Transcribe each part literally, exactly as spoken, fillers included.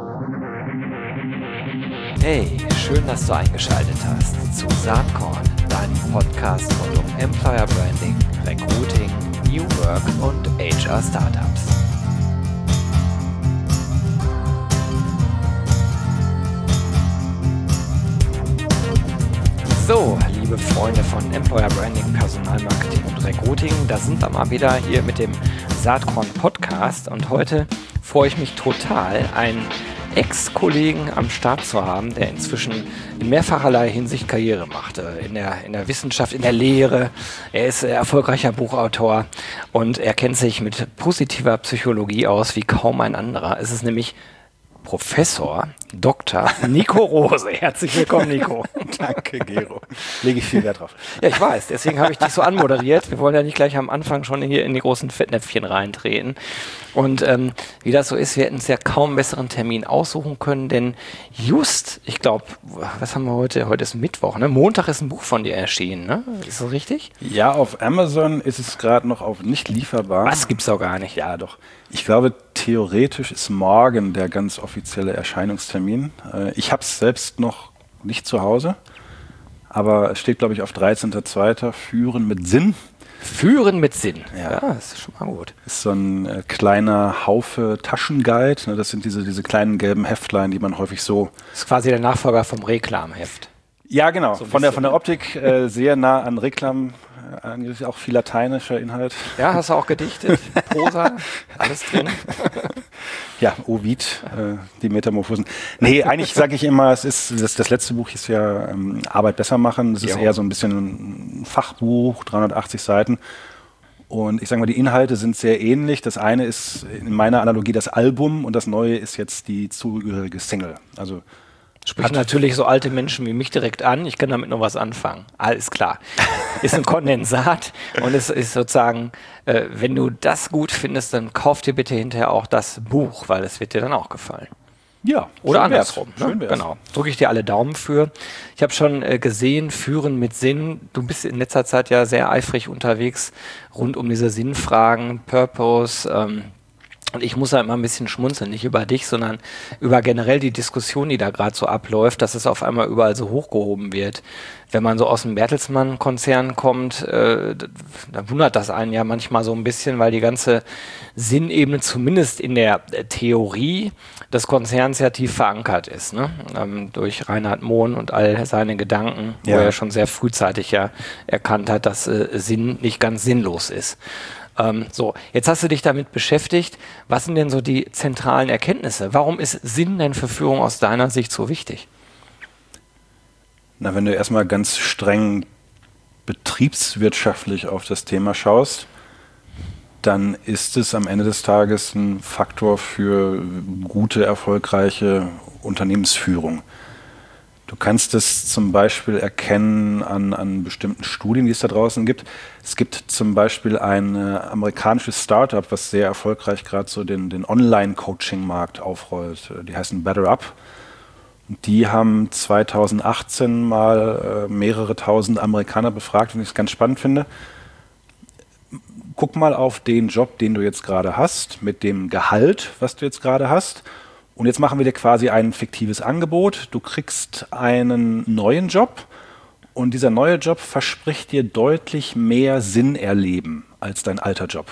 Hey, schön, dass du eingeschaltet hast zu Saatkorn, deinem Podcast rund um Employer Branding, Recruiting, New Work und H R Startups. So, liebe Freunde von Employer Branding, Personalmarketing und Recruiting, da sind wir mal wieder hier mit dem Saatkorn Podcast und heute freue ich mich total, einen Ex-Kollegen am Start zu haben, der inzwischen in mehrfacherlei Hinsicht Karriere macht. In der, in der Wissenschaft, in der Lehre. Er ist erfolgreicher Buchautor und er kennt sich mit positiver Psychologie aus wie kaum ein anderer. Es ist nämlich Professor Doktor Nico Rose. Herzlich willkommen, Nico. Danke, Gero. Lege ich viel Wert drauf. Ja, ich weiß. Deswegen habe ich dich so anmoderiert. Wir wollen ja nicht gleich am Anfang schon hier in die großen Fettnäpfchen reintreten. Und ähm, wie das so ist, wir hätten uns ja kaum einen besseren Termin aussuchen können, denn just, ich glaube, was haben wir heute? Heute ist Mittwoch, ne? Montag ist ein Buch von dir erschienen, ne? Ist das richtig? Ja, auf Amazon ist es gerade noch auf nicht lieferbar. Was gibt's auch gar nicht? Ja, doch. Ich glaube, theoretisch ist morgen der ganz offizielle Erscheinungstermin. Äh, ich habe es selbst noch nicht zu Hause, aber es steht, glaube ich, auf dreizehnter zweiter Führen mit Sinn. Führen mit Sinn. Ja, ja, das ist schon mal gut. Ist so ein äh, kleiner Haufe Taschenguide. Ne, das sind diese, diese kleinen gelben Heftlein, die man häufig so... Das ist quasi der Nachfolger vom Reklamheft. Ja, genau. So von, der, von der Optik äh, sehr nah an Reklam. Äh, auch viel lateinischer Inhalt. Ja, hast du auch gedichtet? Prosa? Alles drin? Ja, Ovid, äh, die Metamorphosen. Nee, eigentlich sage ich immer, es ist das, das letzte Buch ist ja ähm, Arbeit besser machen. Das ist Jo. eher so ein bisschen ein Fachbuch, dreihundertachtzig Seiten. Und ich sage mal, die Inhalte sind sehr ähnlich. Das eine ist in meiner Analogie das Album und das neue ist jetzt die zugehörige Single. Also Spricht natürlich so alte Menschen wie mich direkt an. Ich kann damit noch was anfangen. Alles klar. Ist ein Kondensat und es ist sozusagen, äh, wenn du das gut findest, dann kauf dir bitte hinterher auch das Buch, weil es wird dir dann auch gefallen. ja, Oder schön wär's. andersrum. Schön Ne? wär's. Genau. Drücke ich dir alle Daumen für. Ich habe schon äh, gesehen, Führen mit Sinn. Du bist in letzter Zeit ja sehr eifrig unterwegs rund um diese Sinnfragen, Purpose, ähm, und ich muss da immer ein bisschen schmunzeln, nicht über dich, sondern über generell die Diskussion, die da gerade so abläuft, dass es auf einmal überall so hochgehoben wird. Wenn man so aus dem Bertelsmann-Konzern kommt, äh, dann wundert das einen ja manchmal so ein bisschen, weil die ganze Sinnebene zumindest in der Theorie des Konzerns ja tief verankert ist, ne? Ähm, durch Reinhard Mohn und all seine Gedanken, Ja. wo er schon sehr frühzeitig ja erkannt hat, dass äh, Sinn nicht ganz sinnlos ist. Ähm, so, jetzt hast du dich damit beschäftigt. Was sind denn so die zentralen Erkenntnisse? Warum ist Sinn denn für Führung aus deiner Sicht so wichtig? Na, wenn du erstmal ganz streng betriebswirtschaftlich auf das Thema schaust, dann ist es am Ende des Tages ein Faktor für gute, erfolgreiche Unternehmensführung. Du kannst es zum Beispiel erkennen an, an bestimmten Studien, die es da draußen gibt. Es gibt zum Beispiel ein äh, amerikanisches Startup, was sehr erfolgreich gerade so den, den Online-Coaching-Markt aufrollt. Die heißen BetterUp. Und die haben zweitausendachtzehn mal äh, mehrere tausend Amerikaner befragt, und ich es ganz spannend finde. Guck mal auf den Job, den du jetzt gerade hast, mit dem Gehalt, was du jetzt gerade hast. Und jetzt machen wir dir quasi ein fiktives Angebot. Du kriegst einen neuen Job und dieser neue Job verspricht dir deutlich mehr Sinn erleben als dein alter Job.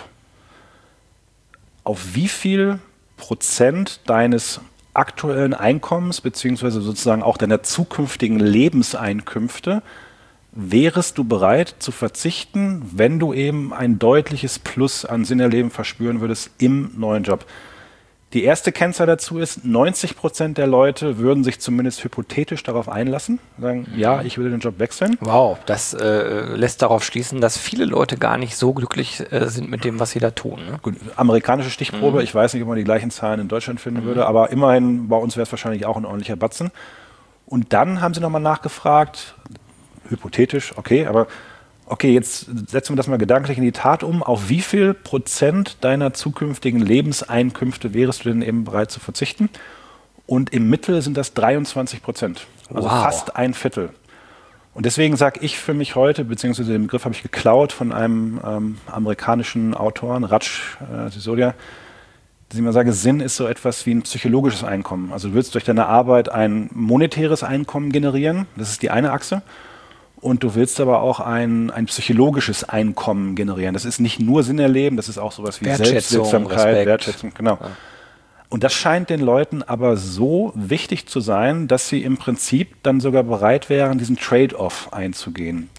Auf wie viel Prozent deines aktuellen Einkommens beziehungsweise sozusagen auch deiner zukünftigen Lebenseinkünfte wärest du bereit zu verzichten, wenn du eben ein deutliches Plus an Sinnerleben verspüren würdest im neuen Job? Die erste Kennzahl dazu ist, neunzig Prozent der Leute würden sich zumindest hypothetisch darauf einlassen, sagen, ja, ich würde den Job wechseln. Wow, das äh, lässt darauf schließen, dass viele Leute gar nicht so glücklich äh, sind mit dem, was sie da tun. Ne? Gut, amerikanische Stichprobe, Mhm. ich weiß nicht, ob man die gleichen Zahlen in Deutschland finden mhm. würde, aber immerhin, bei uns wäre es wahrscheinlich auch ein ordentlicher Batzen. Und dann haben sie nochmal nachgefragt, hypothetisch, okay, aber okay, jetzt setzen wir das mal gedanklich in die Tat um. Auf wie viel Prozent deiner zukünftigen Lebenseinkünfte wärst du denn eben bereit zu verzichten? Und im Mittel sind das dreiundzwanzig Prozent, also Wow. fast ein Viertel. Und deswegen sage ich für mich heute, beziehungsweise den Begriff habe ich geklaut von einem ähm, amerikanischen Autoren, Raj äh, Sisodia, dass ich immer sage, Sinn ist so etwas wie ein psychologisches Einkommen. Also du willst durch deine Arbeit ein monetäres Einkommen generieren, das ist die eine Achse. Und du willst aber auch ein, ein psychologisches Einkommen generieren. Das ist nicht nur Sinn erleben, das ist auch sowas wie Selbstwirksamkeit, Wertschätzung, genau. Ja. Und das scheint den Leuten aber so wichtig zu sein, dass sie im Prinzip dann sogar bereit wären, diesen Trade-off einzugehen.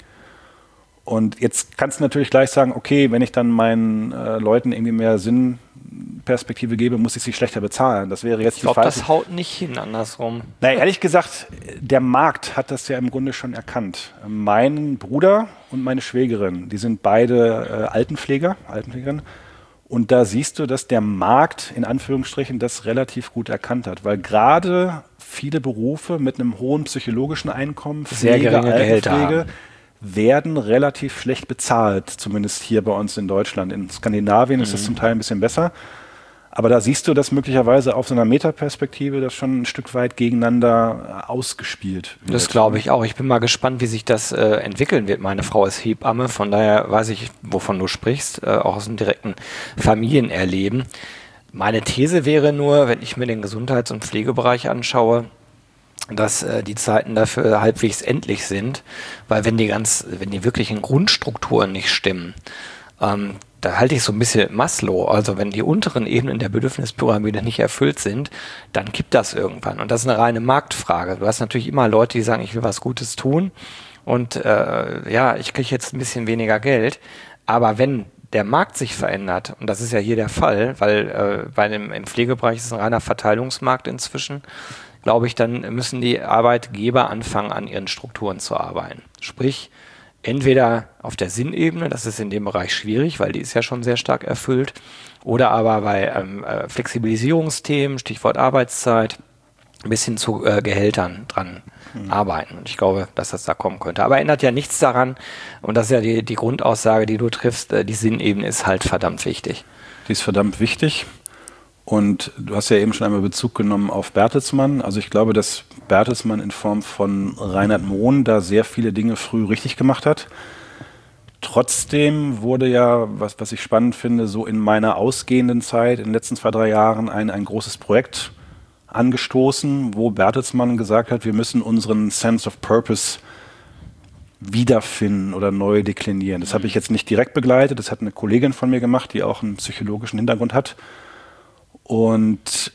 Und jetzt kannst du natürlich gleich sagen, okay, wenn ich dann meinen äh, Leuten irgendwie mehr Sinnperspektive gebe, muss ich sie schlechter bezahlen. Das wäre jetzt ich glaube, das haut nicht hin, andersrum. Na, ehrlich gesagt, der Markt hat das ja im Grunde schon erkannt. Mein Bruder und meine Schwägerin, die sind beide äh, Altenpfleger, Altenpflegerin. Und da siehst du, dass der Markt in Anführungsstrichen das relativ gut erkannt hat, weil gerade viele Berufe mit einem hohen psychologischen Einkommen, sehr geringe Gehälter haben, werden relativ schlecht bezahlt, zumindest hier bei uns in Deutschland. In Skandinavien mhm. ist das zum Teil ein bisschen besser. Aber da siehst du, dass möglicherweise auf so einer Metaperspektive das schon ein Stück weit gegeneinander ausgespielt wird. Das glaube ich auch. Ich bin mal gespannt, wie sich das äh, entwickeln wird. Meine Frau ist Hebamme, von daher weiß ich, wovon du sprichst, äh, auch aus dem direkten Familienerleben. Meine These wäre nur, wenn ich mir den Gesundheits- und Pflegebereich anschaue, dass äh, die Zeiten dafür halbwegs endlich sind, weil wenn die ganz, wenn die wirklichen Grundstrukturen nicht stimmen, ähm, da halte ich so ein bisschen Maslow, also wenn die unteren Ebenen der Bedürfnispyramide nicht erfüllt sind, dann kippt das irgendwann. Und das ist eine reine Marktfrage. Du hast natürlich immer Leute, die sagen, ich will was Gutes tun und äh, ja, ich kriege jetzt ein bisschen weniger Geld. Aber wenn der Markt sich verändert, und das ist ja hier der Fall, weil äh, bei dem, im Pflegebereich ist es ein reiner Verteilungsmarkt inzwischen, glaube ich, dann müssen die Arbeitgeber anfangen, an ihren Strukturen zu arbeiten. Sprich, entweder auf der Sinnebene, das ist in dem Bereich schwierig, weil die ist ja schon sehr stark erfüllt, oder aber bei ähm, äh, Flexibilisierungsthemen, Stichwort Arbeitszeit, bis hin zu äh, Gehältern dran mhm. arbeiten. Und ich glaube, dass das da kommen könnte. Aber ändert ja nichts daran, und das ist ja die, die Grundaussage, die du triffst, äh, die Sinnebene ist halt verdammt wichtig. Die ist verdammt wichtig. Und du hast ja eben schon einmal Bezug genommen auf Bertelsmann. Also ich glaube, dass Bertelsmann in Form von Reinhard Mohn da sehr viele Dinge früh richtig gemacht hat. Trotzdem wurde ja, was, was ich spannend finde, so in meiner ausgehenden Zeit, in den letzten zwei, drei Jahren, ein, ein großes Projekt angestoßen, wo Bertelsmann gesagt hat, wir müssen unseren Sense of Purpose wiederfinden oder neu deklinieren. Das habe ich jetzt nicht direkt begleitet, das hat eine Kollegin von mir gemacht, die auch einen psychologischen Hintergrund hat. Und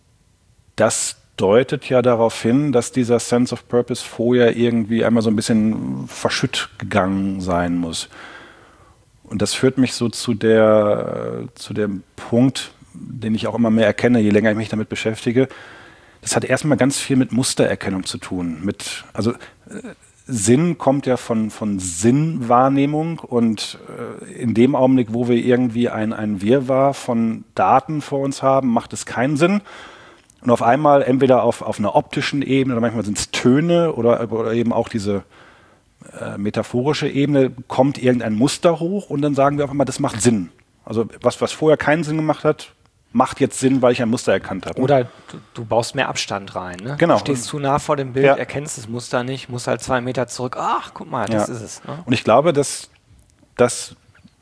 das deutet ja darauf hin, dass dieser Sense of Purpose vorher irgendwie einmal so ein bisschen verschütt gegangen sein muss. Und das führt mich so zu der, zu dem Punkt, den ich auch immer mehr erkenne, je länger ich mich damit beschäftige. Das hat erstmal ganz viel mit Mustererkennung zu tun. Mit, also Sinn kommt ja von, von Sinnwahrnehmung, und äh, in dem Augenblick, wo wir irgendwie ein, ein Wirrwarr von Daten vor uns haben, macht es keinen Sinn. Und auf einmal, entweder auf, auf einer optischen Ebene, oder manchmal sind es Töne oder, oder eben auch diese äh, metaphorische Ebene, kommt irgendein Muster hoch, und dann sagen wir auf einmal, das macht Sinn. Also was, was vorher keinen Sinn gemacht hat, macht jetzt Sinn, weil ich ein Muster erkannt habe. Oder du, du baust mehr Abstand rein. Ne? Genau. Du stehst zu nah vor dem Bild, ja. erkennst das Muster nicht, musst halt zwei Meter zurück. Ach, guck mal, das ja. ist es. Ne? Und ich glaube, dass das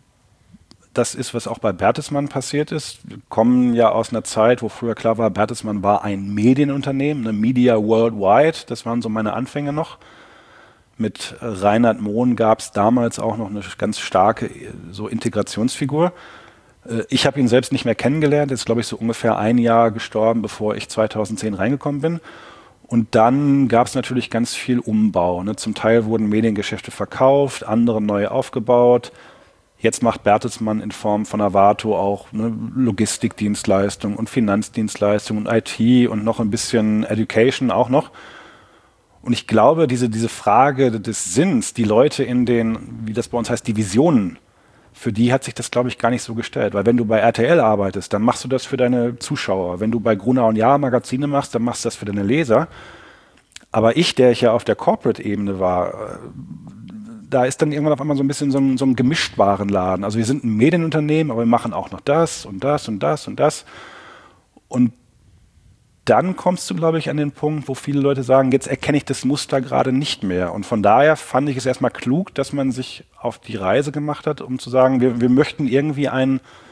das ist, was auch bei Bertelsmann passiert ist. Wir kommen ja aus einer Zeit, wo früher klar war, Bertelsmann war ein Medienunternehmen, eine Media Worldwide. Das waren so meine Anfänge noch. Mit Reinhard Mohn gab es damals auch noch eine ganz starke so Integrationsfigur. Ich habe ihn selbst nicht mehr kennengelernt, ist, glaube ich, so ungefähr ein Jahr gestorben, bevor ich zweitausendzehn reingekommen bin. Und dann gab es natürlich ganz viel Umbau. Ne? Zum Teil wurden Mediengeschäfte verkauft, andere neu aufgebaut. Jetzt macht Bertelsmann in Form von Avato auch ne, Logistikdienstleistungen und Finanzdienstleistungen und I T und noch ein bisschen Education auch noch. Und ich glaube, diese, diese Frage des Sinns, die Leute in den, wie das bei uns heißt, Divisionen, für die hat sich das, glaube ich, gar nicht so gestellt. Weil wenn du bei R T L arbeitest, dann machst du das für deine Zuschauer. Wenn du bei Gruner und Jahr Magazine machst, dann machst du das für deine Leser. Aber ich, der ich ja auf der Corporate-Ebene war, da ist dann irgendwann auf einmal so ein bisschen so ein, so ein Gemischtwarenladen. Also wir sind ein Medienunternehmen, aber wir machen auch noch das und das und das und das. Und dann kommst du, glaube ich, an den Punkt, wo viele Leute sagen, jetzt erkenne ich das Muster gerade nicht mehr. Und von daher fand ich es erstmal klug, dass man sich auf die Reise gemacht hat, um zu sagen, wir, wir möchten irgendwie ein,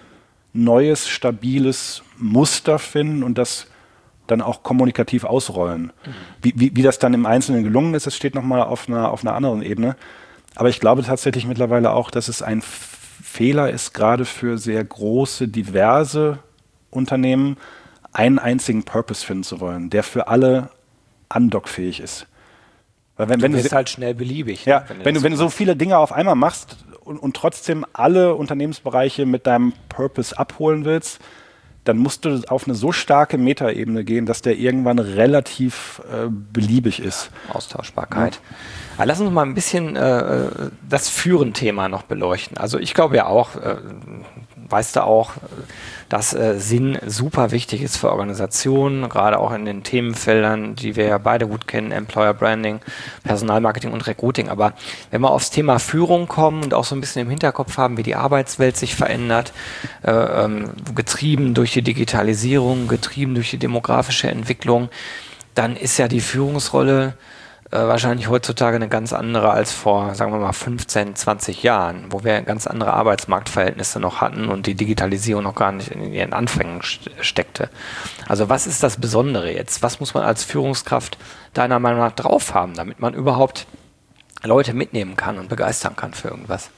neues, stabiles Muster finden und das dann auch kommunikativ ausrollen. Mhm. Wie, wie, wie das dann im Einzelnen gelungen ist, das steht nochmal auf einer, auf einer anderen Ebene. Aber ich glaube tatsächlich mittlerweile auch, dass es ein Fehler ist, gerade für sehr große, diverse Unternehmen, einen einzigen Purpose finden zu wollen, der für alle andockfähig ist. Weil wenn, du wenn bist du halt schnell beliebig. Ja, wenn, wenn, du, wenn du so viele Dinge auf einmal machst und, und trotzdem alle Unternehmensbereiche mit deinem Purpose abholen willst, dann musst du auf eine so starke Metaebene gehen, dass der irgendwann relativ äh, beliebig ist. Austauschbarkeit. Ja. Aber lass uns mal ein bisschen äh, das Führen-Thema noch beleuchten. Also ich glaube ja auch, äh, weißt du auch, dass äh, Sinn super wichtig ist für Organisationen, gerade auch in den Themenfeldern, die wir ja beide gut kennen, Employer Branding, Personalmarketing und Recruiting. Aber wenn wir aufs Thema Führung kommen und auch so ein bisschen im Hinterkopf haben, wie die Arbeitswelt sich verändert, äh, ähm, getrieben durch die Digitalisierung, getrieben durch die demografische Entwicklung, dann ist ja die Führungsrolle Äh, wahrscheinlich heutzutage eine ganz andere als vor, sagen wir mal, fünfzehn, zwanzig Jahren, wo wir ganz andere Arbeitsmarktverhältnisse noch hatten und die Digitalisierung noch gar nicht in ihren Anfängen st- steckte. Also was ist das Besondere jetzt? Was muss man als Führungskraft deiner Meinung nach drauf haben, damit man überhaupt Leute mitnehmen kann und begeistern kann für irgendwas?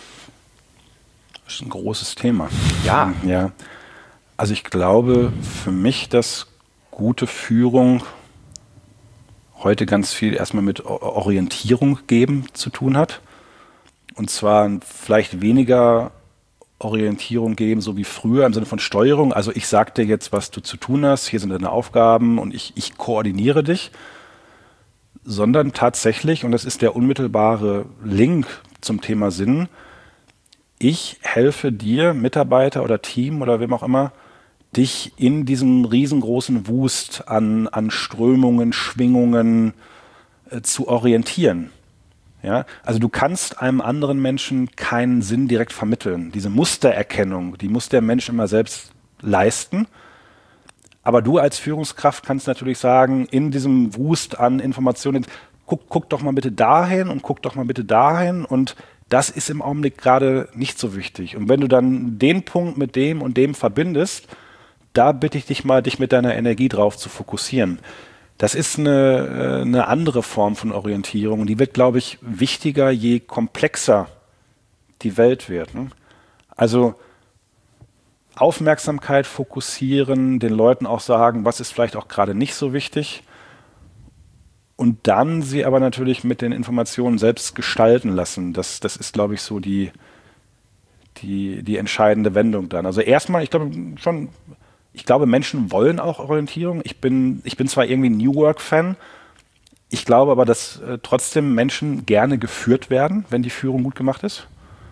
Das ist ein großes Thema. Ja. Ja. Also ich glaube für mich, dass gute Führung heute ganz viel erstmal mit Orientierung geben zu tun hat. Und zwar vielleicht weniger Orientierung geben, so wie früher im Sinne von Steuerung. Also ich sage dir jetzt, was du zu tun hast, hier sind deine Aufgaben und ich, ich koordiniere dich. Sondern tatsächlich, und das ist der unmittelbare Link zum Thema Sinn, ich helfe dir, Mitarbeiter oder Team oder wem auch immer, dich in diesem riesengroßen Wust an, an Strömungen, Schwingungen äh, zu orientieren. Ja? Also du kannst einem anderen Menschen keinen Sinn direkt vermitteln. Diese Mustererkennung, die muss der Mensch immer selbst leisten. Aber du als Führungskraft kannst natürlich sagen, in diesem Wust an Informationen, guck, guck doch mal bitte dahin und guck doch mal bitte dahin und das ist im Augenblick gerade nicht so wichtig. Und wenn du dann den Punkt mit dem und dem verbindest, da bitte ich dich mal, dich mit deiner Energie drauf zu fokussieren. Das ist eine, eine andere Form von Orientierung und die wird, glaube ich, wichtiger, je komplexer die Welt wird. Ne? Also Aufmerksamkeit fokussieren, den Leuten auch sagen, was ist vielleicht auch gerade nicht so wichtig und dann sie aber natürlich mit den Informationen selbst gestalten lassen. Das, das ist, glaube ich, so die, die, die entscheidende Wendung dann. Also erstmal, ich glaube schon, Ich glaube, Menschen wollen auch Orientierung. Ich bin, ich bin zwar irgendwie New Work-Fan, ich glaube aber, dass äh, trotzdem Menschen gerne geführt werden, wenn die Führung gut gemacht ist.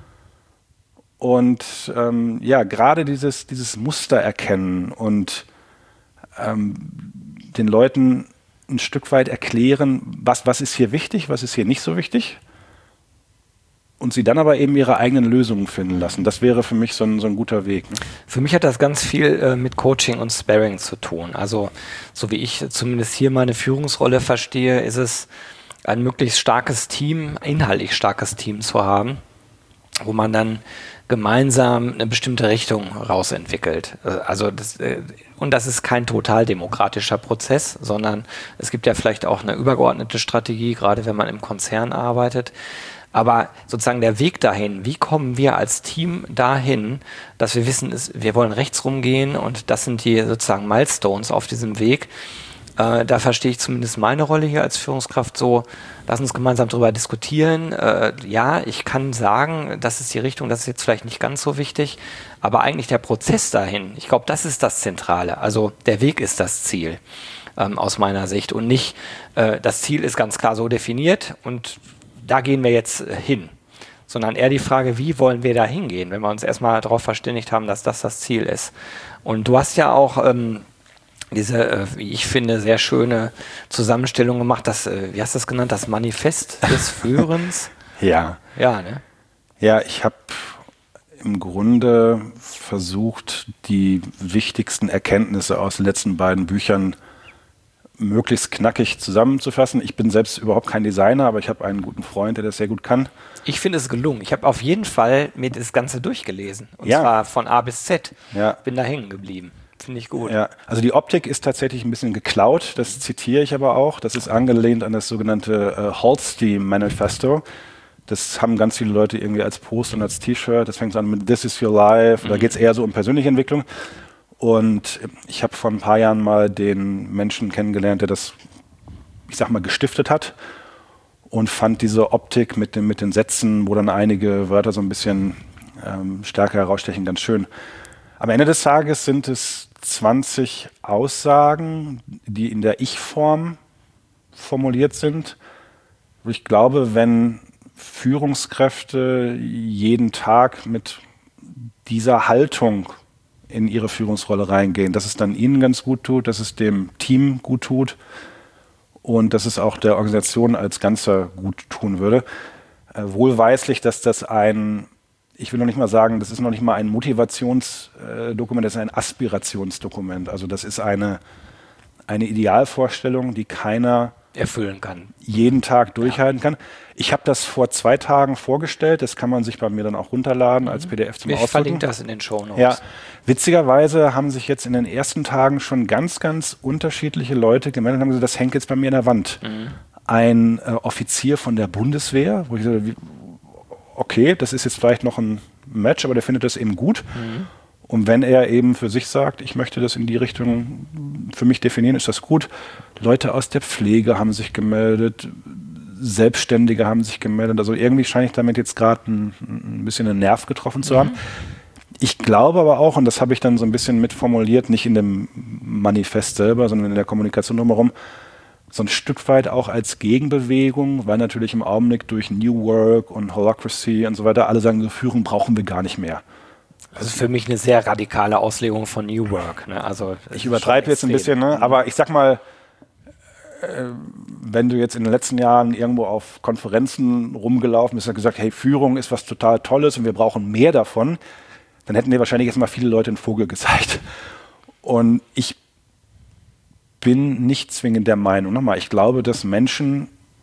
Und ähm, ja, gerade dieses, dieses Muster erkennen und ähm, den Leuten ein Stück weit erklären, was, was ist hier wichtig, was ist hier nicht so wichtig. Und sie dann aber eben ihre eigenen Lösungen finden lassen. Das wäre für mich so ein, so ein guter Weg. Ne? Für mich hat das ganz viel äh, mit Coaching und Sparring zu tun. Also so wie ich zumindest hier meine Führungsrolle verstehe, ist es ein möglichst starkes Team, inhaltlich starkes Team zu haben, wo man dann gemeinsam eine bestimmte Richtung rausentwickelt. Also das, und das ist kein total demokratischer Prozess, sondern es gibt ja vielleicht auch eine übergeordnete Strategie, gerade wenn man im Konzern arbeitet. Aber sozusagen der Weg dahin, wie kommen wir als Team dahin, dass wir wissen, wir wollen rechts rumgehen und das sind die sozusagen Milestones auf diesem Weg. Äh, da verstehe ich zumindest meine Rolle hier als Führungskraft so, lass uns gemeinsam darüber diskutieren. Äh, ja, ich kann sagen, das ist die Richtung, das ist jetzt vielleicht nicht ganz so wichtig, aber eigentlich der Prozess dahin, ich glaube, das ist das Zentrale. Also der Weg ist das Ziel ähm, aus meiner Sicht und nicht, äh, das Ziel ist ganz klar so definiert und da gehen wir jetzt hin, sondern eher die Frage, wie wollen wir da hingehen, wenn wir uns erstmal darauf verständigt haben, dass das das Ziel ist. Und du hast ja auch ähm, diese, äh, wie ich finde, sehr schöne Zusammenstellung gemacht, das, äh, wie hast du das genannt, das Manifest des Führens? Ja. Ja, ne? Ja, ich habe im Grunde versucht, die wichtigsten Erkenntnisse aus den letzten beiden Büchern möglichst knackig zusammenzufassen. Ich bin selbst überhaupt kein Designer, aber ich habe einen guten Freund, der das sehr gut kann. Ich finde es gelungen. Ich habe auf jeden Fall mir das Ganze durchgelesen. Und Ja. zwar von A bis Z. Ja. Bin da hängen geblieben. Finde ich gut. Ja, also die Optik ist tatsächlich ein bisschen geklaut, das zitiere ich aber auch. Das ist angelehnt an das sogenannte äh, Halsey Manifesto. Das haben ganz viele Leute irgendwie als Poster und als T-Shirt. Das fängt an mit This is your life. Da geht es eher so um persönliche Entwicklung. Und ich habe vor ein paar Jahren mal den Menschen kennengelernt, der das, ich sag mal, gestiftet hat und fand diese Optik mit den, mit den Sätzen, wo dann einige Wörter so ein bisschen ähm, stärker herausstechen, ganz schön. Am Ende des Tages sind es zwanzig Aussagen, die in der Ich-Form formuliert sind. Ich glaube, wenn Führungskräfte jeden Tag mit dieser Haltung in ihre Führungsrolle reingehen, dass es dann ihnen ganz gut tut, dass es dem Team gut tut und dass es auch der Organisation als Ganzer gut tun würde. Äh, wohlweislich, dass das ein, ich will noch nicht mal sagen, das ist noch nicht mal ein Motivationsdokument, das ist ein Aspirationsdokument. Also das ist eine, eine Idealvorstellung, die keiner erfüllen kann. Jeden Tag durchhalten kann. Ich habe das vor zwei Tagen vorgestellt, das kann man sich bei mir dann auch runterladen als P D F zum Ich Ausdrucken. verlinke das in den Shownotes. Ja, witzigerweise haben sich jetzt in den ersten Tagen schon ganz, ganz unterschiedliche Leute gemeldet und haben gesagt, das hängt jetzt bei mir in der Wand. Mhm. Ein äh, Offizier von der Bundeswehr, wo ich so, wie, okay, das ist jetzt vielleicht noch ein Match, aber der findet das eben gut. Mhm. Und wenn er eben für sich sagt, ich möchte das in die Richtung für mich definieren, ist das gut. Leute aus der Pflege haben sich gemeldet, Selbstständige haben sich gemeldet. Also irgendwie scheine ich damit jetzt gerade ein, ein bisschen einen Nerv getroffen zu haben. Mhm. Ich glaube aber auch, und das habe ich dann so ein bisschen mitformuliert, nicht in dem Manifest selber, sondern in der Kommunikation drumherum, so ein Stück weit auch als Gegenbewegung, weil natürlich im Augenblick durch New Work und Holacracy und so weiter alle sagen, so Führung brauchen wir gar nicht mehr. Das ist für mich eine sehr radikale Auslegung von New Work. Ne? Also, ich übertreibe jetzt ein bisschen, ne? Aber ich sag mal, äh, wenn du jetzt in den letzten Jahren irgendwo auf Konferenzen rumgelaufen bist und gesagt, hey, Führung ist was total Tolles und wir brauchen mehr davon, dann hätten dir wahrscheinlich jetzt mal viele Leute einen Vogel gezeigt. Und ich bin nicht zwingend der Meinung, nochmal, ich glaube, dass Menschen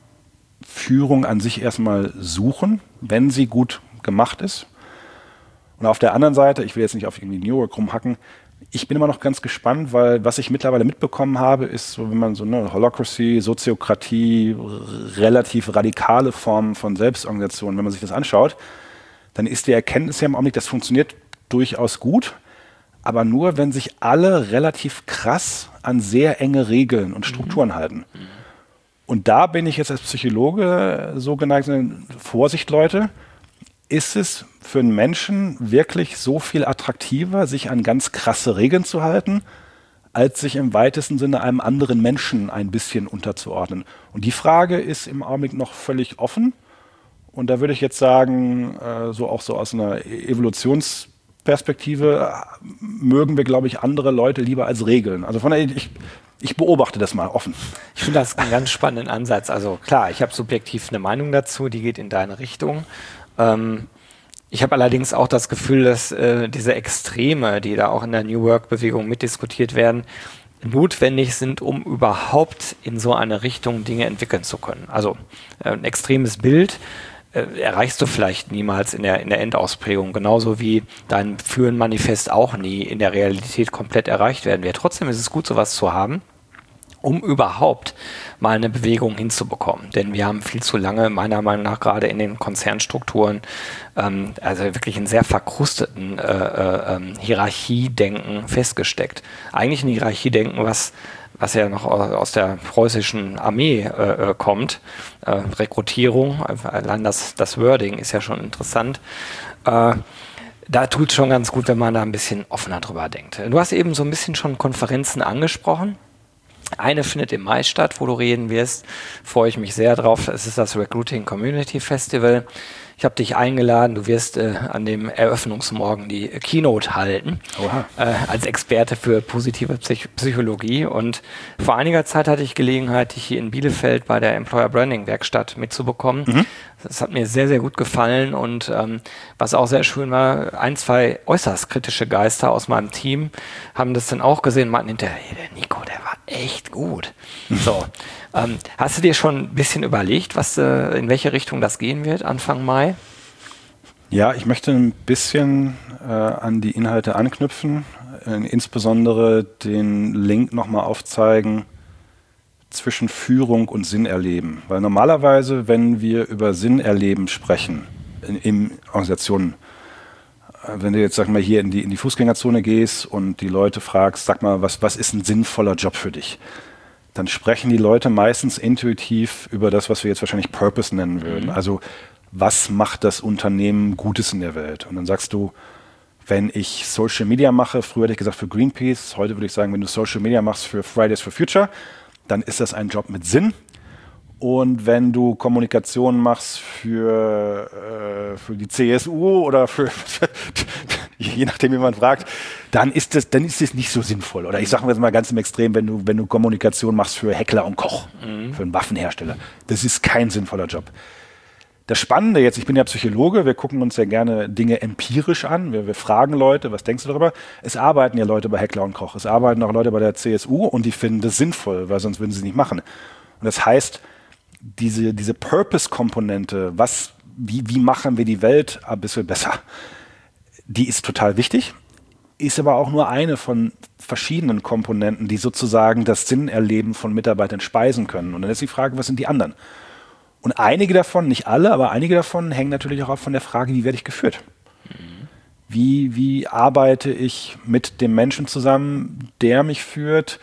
Führung an sich erstmal suchen, wenn sie gut gemacht ist. Und auf der anderen Seite, ich will jetzt nicht auf irgendwie New York rumhacken, ich bin immer noch ganz gespannt, weil was ich mittlerweile mitbekommen habe, ist so, wenn man so eine Holacracy, Soziokratie, relativ radikale Formen von Selbstorganisation, wenn man sich das anschaut, dann ist die Erkenntnis ja im Augenblick, das funktioniert durchaus gut, aber nur, wenn sich alle relativ krass an sehr enge Regeln und Strukturen mhm. halten. Mhm. Und da bin ich jetzt als Psychologe so geneigt, Vorsicht, Leute, ist es für einen Menschen wirklich so viel attraktiver, sich an ganz krasse Regeln zu halten, als sich im weitesten Sinne einem anderen Menschen ein bisschen unterzuordnen? Und die Frage ist im Augenblick noch völlig offen. Und da würde ich jetzt sagen, äh, so auch so aus einer Evolutionsperspektive, äh, mögen wir, glaube ich, andere Leute lieber als Regeln. Also von daher, ich, ich beobachte das mal offen. Ich finde das einen ganz spannenden Ansatz. Also klar, ich habe subjektiv eine Meinung dazu, die geht in deine Richtung. Ähm, ich habe allerdings auch das Gefühl, dass äh, diese Extreme, die da auch in der New Work-Bewegung mitdiskutiert werden, notwendig sind, um überhaupt in so eine Richtung Dinge entwickeln zu können. Also äh, ein extremes Bild äh, erreichst du vielleicht niemals in der, in der Endausprägung, genauso wie dein Führen-Manifest auch nie in der Realität komplett erreicht werden wird. Trotzdem ist es gut, sowas zu haben, um überhaupt mal eine Bewegung hinzubekommen. Denn wir haben viel zu lange, meiner Meinung nach, gerade in den Konzernstrukturen, ähm, also wirklich einen sehr verkrusteten äh, äh, Hierarchiedenken festgesteckt. Eigentlich ein Hierarchiedenken, was, was ja noch aus der preußischen Armee äh, kommt. Äh, Rekrutierung, allein das, das Wording ist ja schon interessant. Äh, Da tut es schon ganz gut, wenn man da ein bisschen offener drüber denkt. Du hast eben so ein bisschen schon Konferenzen angesprochen. Eine findet im Mai statt, wo du reden wirst. Freue ich mich sehr drauf. Es ist das Recruiting Community Festival. Ich habe dich eingeladen. Du wirst äh, an dem Eröffnungsmorgen die Keynote halten. Äh, als Experte für positive Psych- Psychologie. Und vor einiger Zeit hatte ich Gelegenheit, dich hier in Bielefeld bei der Employer Branding Werkstatt mitzubekommen. Mhm. Das hat mir sehr, sehr gut gefallen. Und ähm, was auch sehr schön war, ein, zwei äußerst kritische Geister aus meinem Team haben das dann auch gesehen und meinten hinterher, hey, der Nico, der war echt gut. So, ähm, hast du dir schon ein bisschen überlegt, was, äh, in welche Richtung das gehen wird, Anfang Mai? Ja, ich möchte ein bisschen äh, an die Inhalte anknüpfen, äh, insbesondere den Link nochmal aufzeigen zwischen Führung und Sinnerleben. Weil normalerweise, wenn wir über Sinnerleben sprechen, in, in Organisationen, äh, wenn du jetzt, sag mal, hier in die, in die Fußgängerzone gehst und die Leute fragst, sag mal, was, was ist ein sinnvoller Job für dich? Dann sprechen die Leute meistens intuitiv über das, was wir jetzt wahrscheinlich Purpose nennen würden. Mhm. Also was macht das Unternehmen Gutes in der Welt? Und dann sagst du, wenn ich Social Media mache, früher hätte ich gesagt für Greenpeace, heute würde ich sagen, wenn du Social Media machst für Fridays for Future, dann ist das ein Job mit Sinn. Und wenn du Kommunikation machst für, äh, für die C S U oder für, je nachdem, wie man fragt, dann ist das, dann ist das nicht so sinnvoll. Oder ich sage jetzt mal ganz im Extrem, wenn du, wenn du Kommunikation machst für Heckler und Koch, mhm. für einen Waffenhersteller, das ist kein sinnvoller Job. Das Spannende jetzt, ich bin ja Psychologe, wir gucken uns ja gerne Dinge empirisch an, wir, wir fragen Leute, was denkst du darüber? Es arbeiten ja Leute bei Heckler und Koch, es arbeiten auch Leute bei der C S U und die finden das sinnvoll, weil sonst würden sie es nicht machen. Und das heißt, diese, diese Purpose-Komponente, was, wie, wie machen wir die Welt ein bisschen besser, die ist total wichtig, ist aber auch nur eine von verschiedenen Komponenten, die sozusagen das Sinnerleben von Mitarbeitern speisen können. Und dann ist die Frage, was sind die anderen? Und einige davon, nicht alle, aber einige davon hängen natürlich auch ab von der Frage, wie werde ich geführt? Mhm. Wie, wie arbeite ich mit dem Menschen zusammen, der mich führt?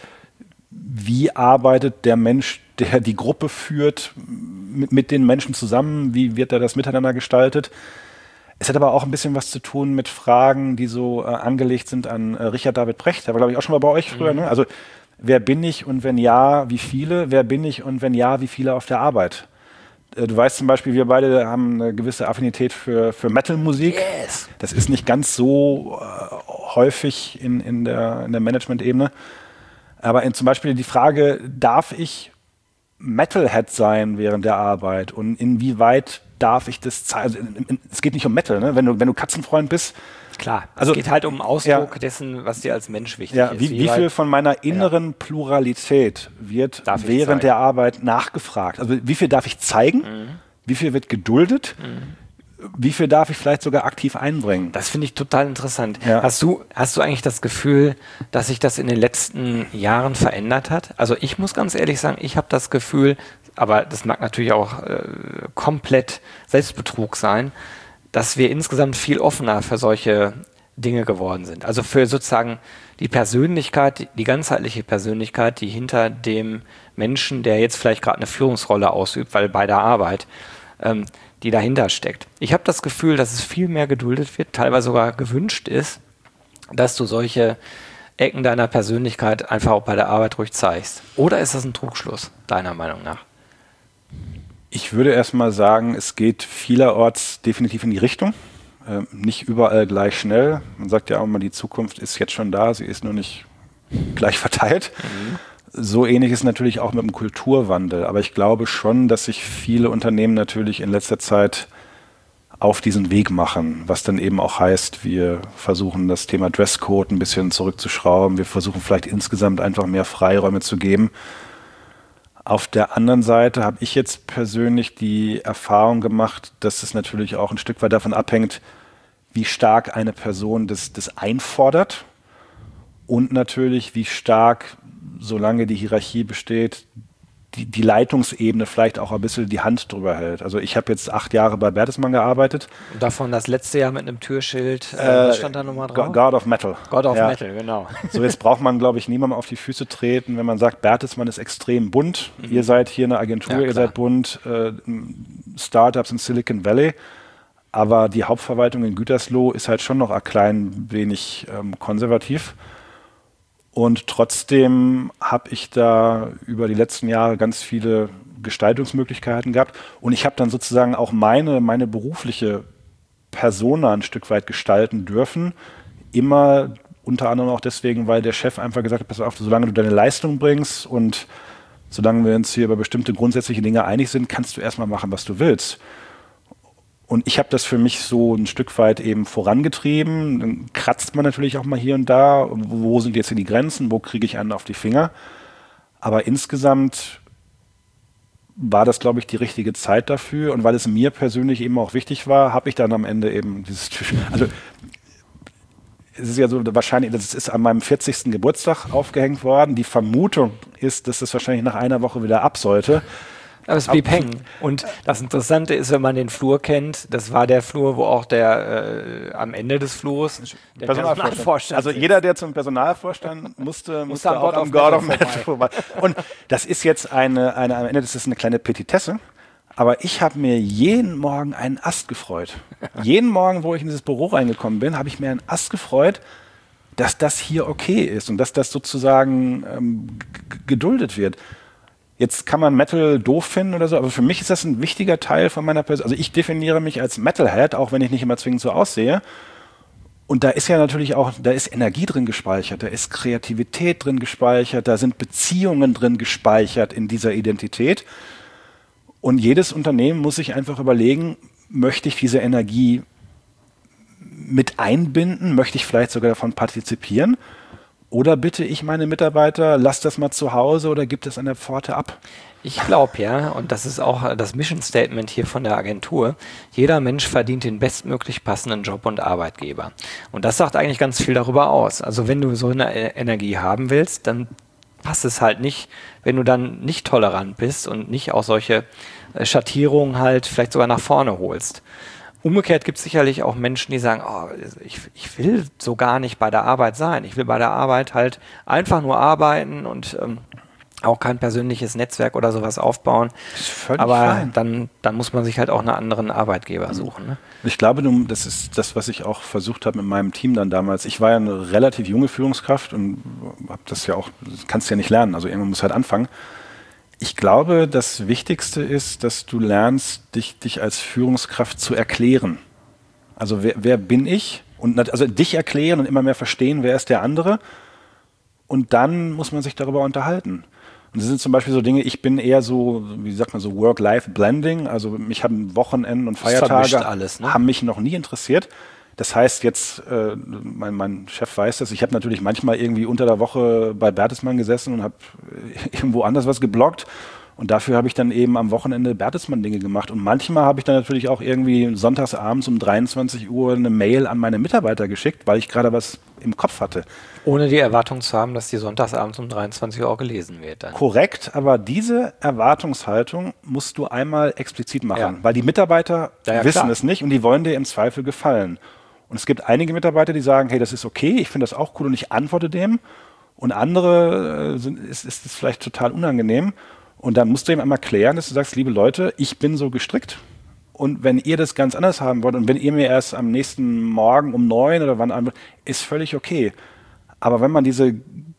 Wie arbeitet der Mensch, der die Gruppe führt, mit, mit den Menschen zusammen? Wie wird da das Miteinander gestaltet? Es hat aber auch ein bisschen was zu tun mit Fragen, die so äh, angelegt sind an äh, Richard David Precht. Der war, glaube ich, auch schon mal bei euch früher. Mhm. Ne? Also, wer bin ich und wenn ja, wie viele? Wer bin ich und wenn ja, wie viele auf der Arbeit? Du weißt zum Beispiel, wir beide haben eine gewisse Affinität für, für Metal-Musik. Yes. Das ist nicht ganz so äh, häufig in, in der, in der Management-Ebene. Aber in, zum Beispiel die Frage, darf ich Metalhead sein während der Arbeit? Und inwieweit darf ich das zeigen? Also, in, in, es geht nicht um Metal, ne? Wenn du, wenn du Katzenfreund bist. Klar, also, es geht halt um Ausdruck ja, dessen, was dir als Mensch wichtig ja, ist. Wie, wie viel von meiner inneren ja. Pluralität wird darf während der Arbeit nachgefragt? Also wie viel darf ich zeigen? Mhm. Wie viel wird geduldet? Mhm. Wie viel darf ich vielleicht sogar aktiv einbringen? Das finde ich total interessant. Ja. Hast du, hast du eigentlich das Gefühl, dass sich das in den letzten Jahren verändert hat? Also ich muss ganz ehrlich sagen, ich habe das Gefühl, aber das mag natürlich auch äh, komplett Selbstbetrug sein, dass wir insgesamt viel offener für solche Dinge geworden sind. Also für sozusagen die Persönlichkeit, die ganzheitliche Persönlichkeit, die hinter dem Menschen, der jetzt vielleicht gerade eine Führungsrolle ausübt, weil bei der Arbeit, ähm, die dahinter steckt. Ich habe das Gefühl, dass es viel mehr geduldet wird, teilweise sogar gewünscht ist, dass du solche Ecken deiner Persönlichkeit einfach auch bei der Arbeit ruhig zeigst. Oder ist das ein Trugschluss, deiner Meinung nach? Ich würde erstmal sagen, es geht vielerorts definitiv in die Richtung. Ähm, nicht überall gleich schnell. Man sagt ja auch immer, die Zukunft ist jetzt schon da, sie ist nur nicht gleich verteilt. Mhm. So ähnlich ist natürlich auch mit dem Kulturwandel. Aber ich glaube schon, dass sich viele Unternehmen natürlich in letzter Zeit auf diesen Weg machen, was dann eben auch heißt, wir versuchen das Thema Dresscode ein bisschen zurückzuschrauben. Wir versuchen vielleicht insgesamt einfach mehr Freiräume zu geben. Auf der anderen Seite habe ich jetzt persönlich die Erfahrung gemacht, dass es natürlich auch ein Stück weit davon abhängt, wie stark eine Person das, das einfordert und natürlich, wie stark, solange die Hierarchie besteht, die, die Leitungsebene vielleicht auch ein bisschen die Hand drüber hält. Also ich habe jetzt acht Jahre bei Bertelsmann gearbeitet. Und davon das letzte Jahr mit einem Türschild, äh, was stand da nochmal drauf? God of Metal. God of ja. Metal, genau. So, jetzt braucht man, glaube ich, niemandem auf die Füße treten, wenn man sagt, Bertelsmann ist extrem bunt. Mhm. Ihr seid hier eine Agentur, ja, ihr seid bunt, äh, Startups in Silicon Valley. Aber die Hauptverwaltung in Gütersloh ist halt schon noch ein klein wenig ähm, konservativ. Und trotzdem habe ich da über die letzten Jahre ganz viele Gestaltungsmöglichkeiten gehabt. Und ich habe dann sozusagen auch meine, meine berufliche Persona ein Stück weit gestalten dürfen. Immer unter anderem auch deswegen, weil der Chef einfach gesagt hat, pass auf, solange du deine Leistung bringst und solange wir uns hier über bestimmte grundsätzliche Dinge einig sind, kannst du erstmal machen, was du willst. Und ich habe das für mich so ein Stück weit eben vorangetrieben. Dann kratzt man natürlich auch mal hier und da. Wo sind jetzt hier die Grenzen? Wo kriege ich einen auf die Finger? Aber insgesamt war das, glaube ich, die richtige Zeit dafür. Und weil es mir persönlich eben auch wichtig war, habe ich dann am Ende eben dieses, also es ist ja so, wahrscheinlich, das ist an meinem vierzigsten Geburtstag aufgehängt worden. Die Vermutung ist, dass das wahrscheinlich nach einer Woche wieder ab sollte. Aber es blieb hängen. Und das Interessante ist, wenn man den Flur kennt, das war der Flur, wo auch der äh, am Ende des Flurs der Personalvorstand. Personalvorstand Also sitzt. jeder, der zum Personalvorstand musste, musste, Musste am auch God am of God of Metal Metal vorbei. Und das ist jetzt eine, eine, am Ende, das ist eine kleine Petitesse, aber ich habe mir jeden Morgen einen Ast gefreut. Jeden Morgen, wo ich in dieses Büro reingekommen bin, habe ich mir einen Ast gefreut, dass das hier okay ist und dass das sozusagen ähm, g- geduldet wird. Jetzt kann man Metal doof finden oder so, aber für mich ist das ein wichtiger Teil von meiner Person. Also ich definiere mich als Metalhead, auch wenn ich nicht immer zwingend so aussehe. Und da ist ja natürlich auch, da ist Energie drin gespeichert, da ist Kreativität drin gespeichert, da sind Beziehungen drin gespeichert in dieser Identität. Und jedes Unternehmen muss sich einfach überlegen, möchte ich diese Energie mit einbinden, möchte ich vielleicht sogar davon partizipieren? Oder bitte ich meine Mitarbeiter, lass das mal zu Hause oder gib das an der Pforte ab? Ich glaube ja, und das ist auch das Mission Statement hier von der Agentur, jeder Mensch verdient den bestmöglich passenden Job und Arbeitgeber. Und das sagt eigentlich ganz viel darüber aus. Also wenn du so eine E- Energie haben willst, dann passt es halt nicht, wenn du dann nicht tolerant bist und nicht auch solche äh, Schattierungen halt vielleicht sogar nach vorne holst. Umgekehrt gibt es sicherlich auch Menschen, die sagen, oh, ich, ich will so gar nicht bei der Arbeit sein. Ich will bei der Arbeit halt einfach nur arbeiten und ähm, auch kein persönliches Netzwerk oder sowas aufbauen. Ist völlig Aber fein. dann, dann muss man sich halt auch einen anderen Arbeitgeber suchen. Ne? Ich glaube, du- das ist das, was ich auch versucht habe mit meinem Team dann damals. Ich war ja eine relativ junge Führungskraft und habe das ja auch, das kannst du ja nicht lernen, also irgendwann muss halt anfangen. Ich glaube, das Wichtigste ist, dass du lernst, dich, dich als Führungskraft zu erklären. Also wer, wer bin ich? Und nat- also dich erklären und immer mehr verstehen, wer ist der andere. Und dann muss man sich darüber unterhalten. Und das sind zum Beispiel so Dinge, ich bin eher so, wie sagt man so, Work-Life-Blending. Also mich haben Wochenenden und Das vermischt Feiertage alles, ne? haben mich noch nie interessiert. Das heißt jetzt, äh, mein, mein Chef weiß das, ich habe natürlich manchmal irgendwie unter der Woche bei Bertelsmann gesessen und habe irgendwo anders was gebloggt. Und dafür habe ich dann eben am Wochenende Bertelsmann-Dinge gemacht. Und manchmal habe ich dann natürlich auch irgendwie sonntagsabends um dreiundzwanzig Uhr eine Mail an meine Mitarbeiter geschickt, weil ich gerade was im Kopf hatte. Ohne die Erwartung zu haben, dass die sonntagsabends um dreiundzwanzig Uhr auch gelesen wird. Dann. Korrekt, aber diese Erwartungshaltung musst du einmal explizit machen, Ja. weil die Mitarbeiter Ja, ja, wissen klar. es nicht und die wollen dir im Zweifel gefallen. Und es gibt einige Mitarbeiter, die sagen, hey, das ist okay, ich finde das auch cool und ich antworte dem. Und andere äh, sind, ist, ist es vielleicht total unangenehm. Und dann musst du ihm einmal klären, dass du sagst, liebe Leute, ich bin so gestrickt. Und wenn ihr das ganz anders haben wollt und wenn ihr mir erst am nächsten Morgen um neun oder wann antwortet, ist völlig okay. Aber wenn man diese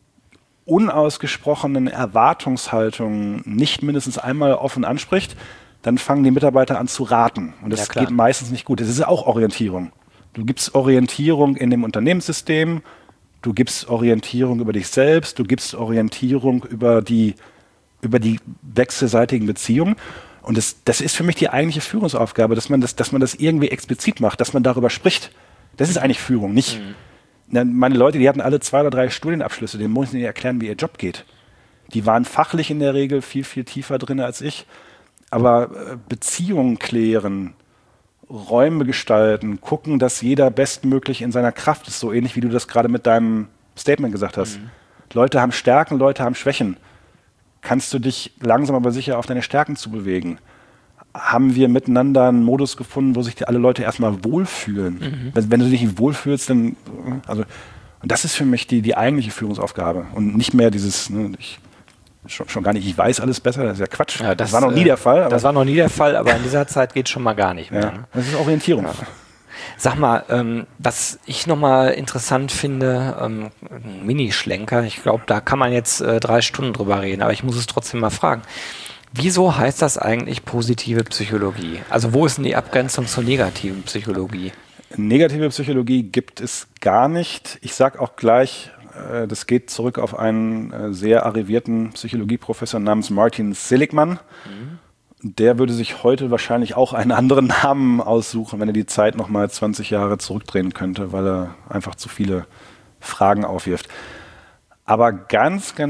unausgesprochenen Erwartungshaltungen nicht mindestens einmal offen anspricht, dann fangen die Mitarbeiter an zu raten. Und das Ja, klar. geht meistens nicht gut. Das ist auch Orientierung. Du gibst Orientierung in dem Unternehmenssystem, du gibst Orientierung über dich selbst, du gibst Orientierung über die, über die wechselseitigen Beziehungen. Und das, das ist für mich die eigentliche Führungsaufgabe, dass man das, dass man das irgendwie explizit macht, dass man darüber spricht. Das ist eigentlich Führung, nicht. Mhm. Na, meine Leute, die hatten alle zwei oder drei Studienabschlüsse, denen muss ich ihnen erklären, wie ihr Job geht. Die waren fachlich in der Regel viel, viel tiefer drin als ich. Aber äh, Beziehungen klären, Räume gestalten, gucken, dass jeder bestmöglich in seiner Kraft ist, so ähnlich wie du das gerade mit deinem Statement gesagt hast. Mhm. Leute haben Stärken, Leute haben Schwächen. Kannst du dich langsam aber sicher auf deine Stärken zu bewegen? Haben wir miteinander einen Modus gefunden, wo sich die alle Leute erstmal wohlfühlen? Mhm. Wenn, wenn du dich nicht wohlfühlst, dann, also, und das ist für mich die, die eigentliche Führungsaufgabe und nicht mehr dieses, ne, ich, schon, schon gar nicht, ich weiß alles besser, das ist ja Quatsch. Ja, das, war noch nie äh, der Fall. Aber, Das war noch nie der Fall, aber in dieser Zeit geht es schon mal gar nicht mehr. ja, Ne? das ist Orientierung. Ja. Sag mal, ähm, was ich nochmal interessant finde, ähm, ein Minischlenker, ich glaube, da kann man jetzt äh, drei Stunden drüber reden, aber ich muss es trotzdem mal fragen. Wieso heißt das eigentlich positive Psychologie? Also wo ist denn die Abgrenzung zur negativen Psychologie? Negative Psychologie gibt es gar nicht. Ich sage auch gleich, äh, das geht zurück auf einen äh, sehr arrivierten Psychologieprofessor namens Martin Seligman. Mhm. Der würde sich heute wahrscheinlich auch einen anderen Namen aussuchen, wenn er die Zeit nochmal zwanzig Jahre zurückdrehen könnte, weil er einfach zu viele Fragen aufwirft. Aber ganz, ganz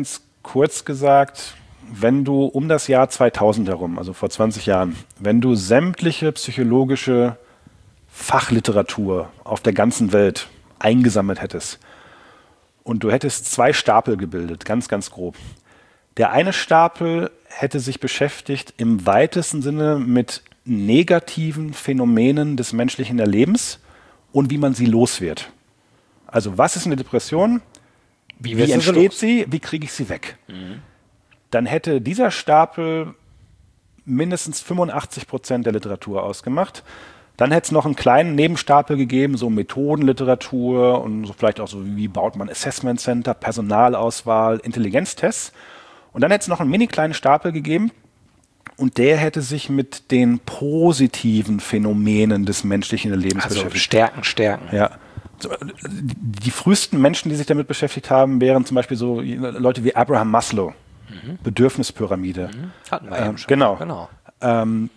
kurz gesagt, wenn du um das Jahr zweitausend herum, also vor zwanzig Jahren, wenn du sämtliche psychologische Fachliteratur auf der ganzen Welt eingesammelt hättest und du hättest zwei Stapel gebildet, ganz, ganz grob. Der eine Stapel hätte sich beschäftigt im weitesten Sinne mit negativen Phänomenen des menschlichen Erlebens und wie man sie los wird. Also was ist eine Depression? Wie, wie entsteht sie? Wie kriege ich sie weg? Mhm. Dann hätte dieser Stapel mindestens fünfundachtzig Prozent der Literatur ausgemacht. Dann hätte es noch einen kleinen Nebenstapel gegeben, so Methodenliteratur und so vielleicht auch so, wie baut man Assessment Center, Personalauswahl, Intelligenztests. Und dann hätte es noch einen mini kleinen Stapel gegeben und der hätte sich mit den positiven Phänomenen des menschlichen Lebens also beschäftigt. Stärken, Stärken. Ja. Die frühesten Menschen, die sich damit beschäftigt haben, wären zum Beispiel so Leute wie Abraham Maslow, mhm. Bedürfnispyramide. Mhm. Hatten wir ähm, eben schon. Genau. genau. Ähm,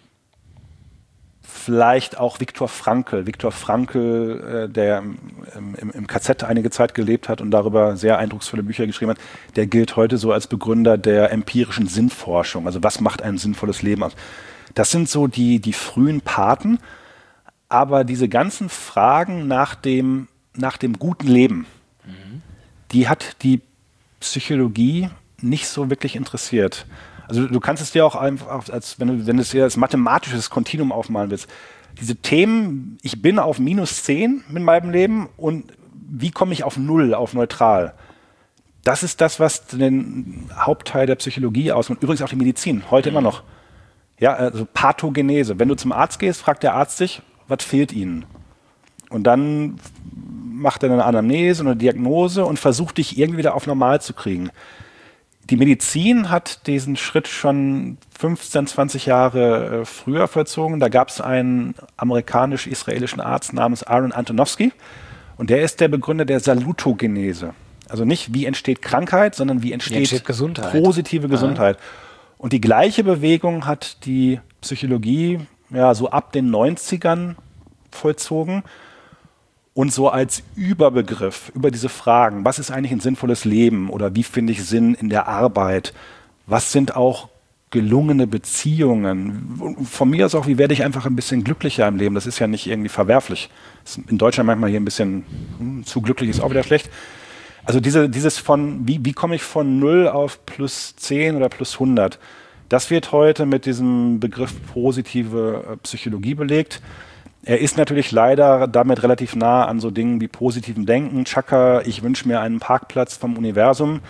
vielleicht auch Viktor Frankl. Viktor Frankl, äh, der im, im, im K Z einige Zeit gelebt hat und darüber sehr eindrucksvolle Bücher geschrieben hat, der gilt heute so als Begründer der empirischen Sinnforschung. Also was macht ein sinnvolles Leben aus? Das sind so die, die frühen Paten. Aber diese ganzen Fragen nach dem, nach dem guten Leben, mhm. die hat die Psychologie nicht so wirklich interessiert. Also du kannst es dir auch einfach, als wenn du, wenn du es dir als mathematisches Kontinuum aufmalen willst, diese Themen, ich bin auf minus zehn mit meinem Leben und wie komme ich auf null, auf neutral? Das ist das, was den Hauptteil der Psychologie ausmacht. Übrigens auch die Medizin, heute mhm. immer noch. Ja, also Pathogenese. Wenn du zum Arzt gehst, fragt der Arzt dich, was fehlt Ihnen? Und dann macht er eine Anamnese und eine Diagnose und versucht dich irgendwie wieder auf normal zu kriegen. Die Medizin hat diesen Schritt schon fünfzehn, zwanzig Jahre früher vollzogen. Da gab es einen amerikanisch-israelischen Arzt namens Aaron Antonowski und der ist der Begründer der Salutogenese. Also nicht, wie entsteht Krankheit, sondern wie entsteht, wie entsteht Gesundheit. positive Gesundheit. Ja. Und die gleiche Bewegung hat die Psychologie ja, so ab den neunzigern vollzogen und so als Überbegriff über diese Fragen, was ist eigentlich ein sinnvolles Leben oder wie finde ich Sinn in der Arbeit, was sind auch gelungene Beziehungen, von mir aus auch, wie werde ich einfach ein bisschen glücklicher im Leben, das ist ja nicht irgendwie verwerflich. Das ist in Deutschland manchmal hier ein bisschen hm, zu glücklich, ist auch wieder schlecht. Also diese, dieses von, wie, wie komme ich von null auf plus zehn oder plus hundert, das wird heute mit diesem Begriff positive äh, Psychologie belegt. Er ist natürlich leider damit relativ nah an so Dingen wie positivem Denken. Chaka, ich wünsche mir einen Parkplatz vom Universum.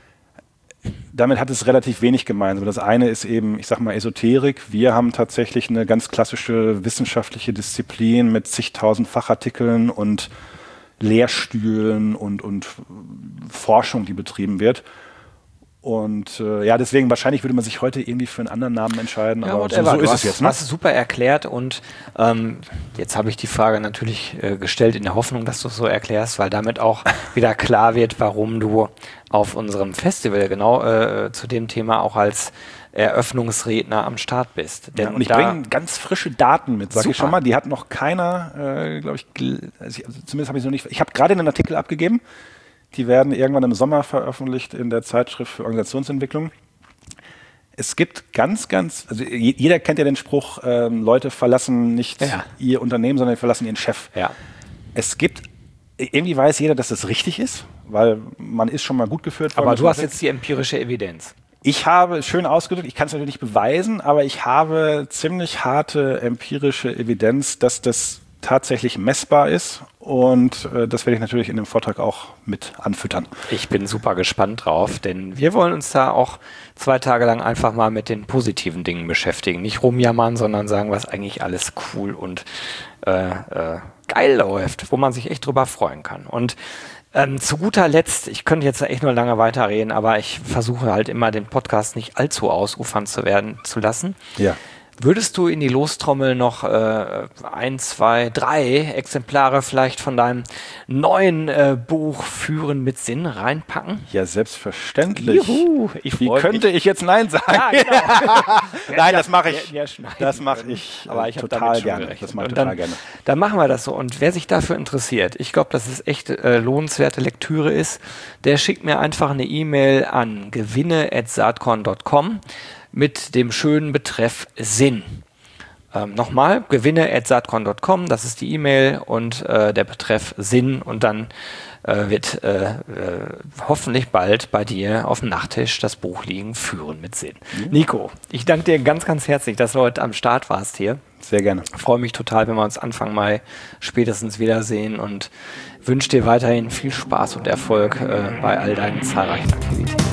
Damit hat es relativ wenig gemeinsam. Das eine ist eben, ich sag mal, Esoterik. Wir haben tatsächlich eine ganz klassische wissenschaftliche Disziplin mit zigtausend Fachartikeln und Lehrstühlen und, und Forschung, die betrieben wird. Und äh, ja, deswegen wahrscheinlich würde man sich heute irgendwie für einen anderen Namen entscheiden, ja, aber so, so ist hast, es jetzt. Ne? Hast du super erklärt und ähm, jetzt habe ich die Frage natürlich äh, gestellt in der Hoffnung, dass du es so erklärst, weil damit auch wieder klar wird, warum du auf unserem Festival genau äh, zu dem Thema auch als Eröffnungsredner am Start bist. Denn ja, und ich bringe ganz frische Daten mit, sag ich schon mal. Die hat noch keiner, äh, glaube ich, also ich, also zumindest habe ich es noch nicht. Ich habe gerade einen Artikel abgegeben. Die werden irgendwann im Sommer veröffentlicht in der Zeitschrift für Organisationsentwicklung. Es gibt ganz, ganz, also jeder kennt ja den Spruch, ähm, Leute verlassen nicht ja. ihr Unternehmen, sondern verlassen ihren Chef. Ja. Es gibt, irgendwie weiß jeder, dass das richtig ist, weil man ist schon mal gut geführt worden. Aber du hast jetzt die empirische Evidenz. Ich habe, schön ausgedrückt, ich kann es natürlich nicht beweisen, aber ich habe ziemlich harte empirische Evidenz, dass das tatsächlich messbar ist und äh, das werde ich natürlich in dem Vortrag auch mit anfüttern. Ich bin super gespannt drauf, denn wir wollen uns da auch zwei Tage lang einfach mal mit den positiven Dingen beschäftigen. Nicht rumjammern, sondern sagen, was eigentlich alles cool und äh, äh, geil läuft, wo man sich echt drüber freuen kann. Und ähm, zu guter Letzt, ich könnte jetzt echt nur lange weiterreden, aber ich versuche halt immer den Podcast nicht allzu ausufern zu werden zu lassen. Ja. Würdest du in die Lostrommel noch äh, ein, zwei, drei Exemplare vielleicht von deinem neuen äh, Buch Führen mit Sinn reinpacken? Ja, selbstverständlich. Juhu, ich Wie könnte ich jetzt Nein sagen? Ja, genau. Nein, das mache ich. Ja, ja, Das mache ich aber ich total gerne. gerne. Das mache ich Und total dann, gerne. Dann machen wir das so. Und wer sich dafür interessiert, ich glaube, dass es echt äh, lohnenswerte Lektüre ist, der schickt mir einfach eine E-Mail an gewinne at saatkorn punkt com mit dem schönen Betreff Sinn. Ähm, nochmal, gewinne at saatkorn punkt com, das ist die E-Mail und äh, der Betreff Sinn und dann äh, wird äh, äh, hoffentlich bald bei dir auf dem Nachttisch das Buch liegen, Führen mit Sinn. Mhm. Nico, ich danke dir ganz, ganz herzlich, dass du heute am Start warst hier. Sehr gerne. Ich freue mich total, wenn wir uns Anfang Mai spätestens wiedersehen und wünsche dir weiterhin viel Spaß und Erfolg äh, bei all deinen zahlreichen Aktivitäten.